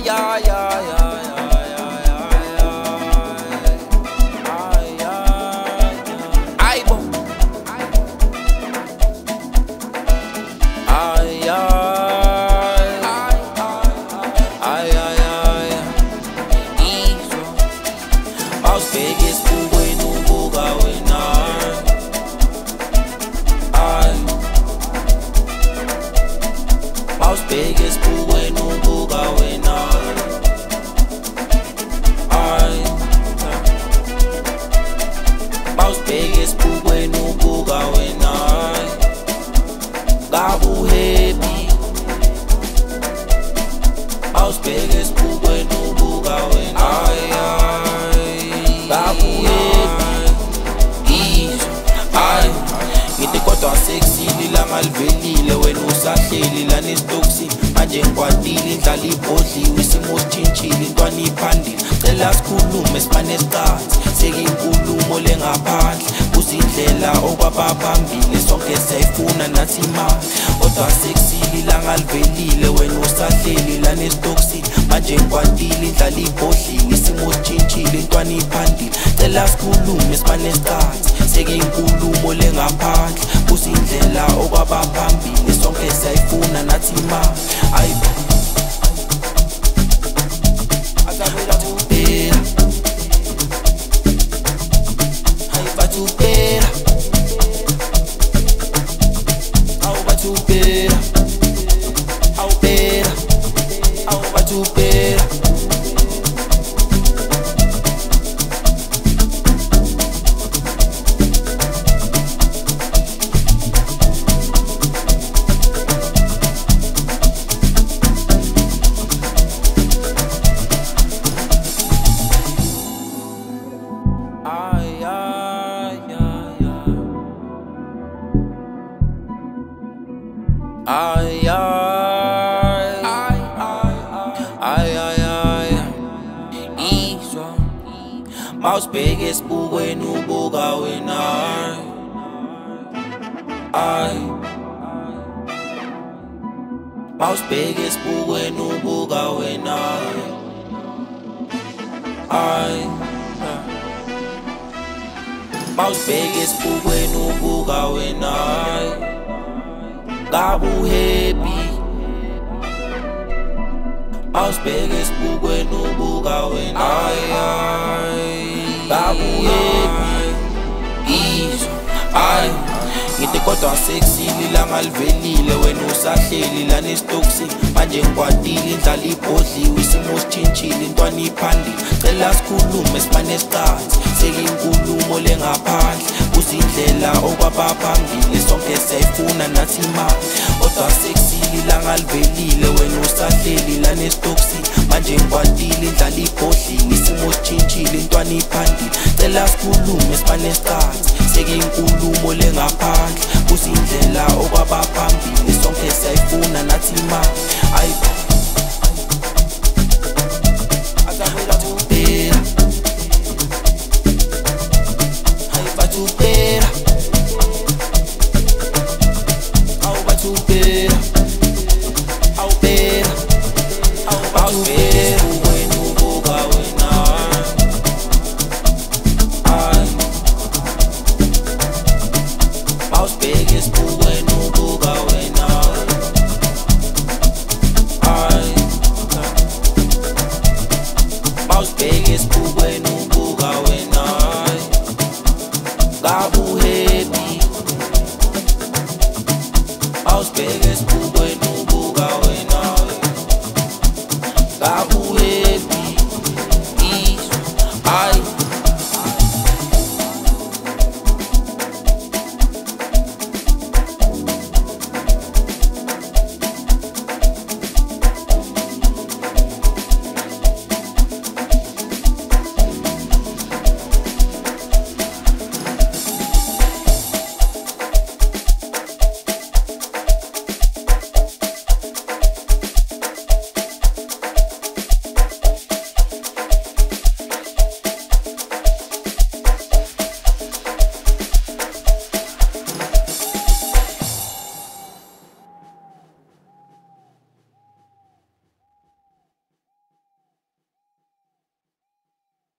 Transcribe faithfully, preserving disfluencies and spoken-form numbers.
Ay, ay, ay, ay, ay, ay, ay, ay, ay, ay, bo. Ay, ay, ay, ay, ay, Izwa Mawusibheke esibukweni ubuka wena. Ay Mawusibheke esibukweni ubuka wena. Ay Mawusibheke esibukweni ubuka wena. Ngabe uhappy? Mawusibheke esibukweni ubuka wena. Ay ay ngabe uhappy? Izwa ay ngithi kodwa sekusile ilanga livelile wena usahleli lana esitokisini. Manje ngikwatile indlala ibhodliwe isimo sitshintshile intwana iphandile. Cela sikhulume simane sicathi sekuyinkulumo lengaphandle. Kuzindlela okwabaphambili sonke siyayifuna nathi imali. Kodwa sekusile ilanga livelile wena usahleli lana esitokisini. Manje ngikwatile indlala ibhodliwe isimo sitshintshile intwana iphandile. Cela sikhulume simane sicathi sekuyinkulumo lengaphandle. Kuzindlela okwabaphambili sonke siyayifuna nathi imali. Ay Batupera Ay Batupera Au Batupera Au Pera Au Batupera Ay, ay, ay, ay, ay, ay, ay, ay, Izwa Mawusibheke esibukweni ubuka wena. Ay Mawusibheke esibukweni ubuka wena. Ay Mawusibheke esibukweni ubuka wena. Ngabe uhappy? Mawusibheke esibukweni ubuka wena. Ay ay ngabe uhappy? Izwa ay ngithi kodwa sekusile ilanga livelile wena usahleli lana esitokisini. Manje ngikwatile indlala ibhodliwe isimo sitshintshile intwana iphandile. Cela sikhulume simane sicathi sekuyinkulumo lengaphandle. Kuzindlela okwabaphambili sonke siyayifuna nathi imali. Kodwa sekusile ilanga livelile wena usahleli lana esitokisini. Manje ngikwatile indlala ibhodliwe isimo sitshintshile intwana iphandile. Cela sikhulume simane sicathi sekuyinkulumo lengaphandle. Kuzindlela okwabaphambili sonke siyayifuna nathi imali. Ay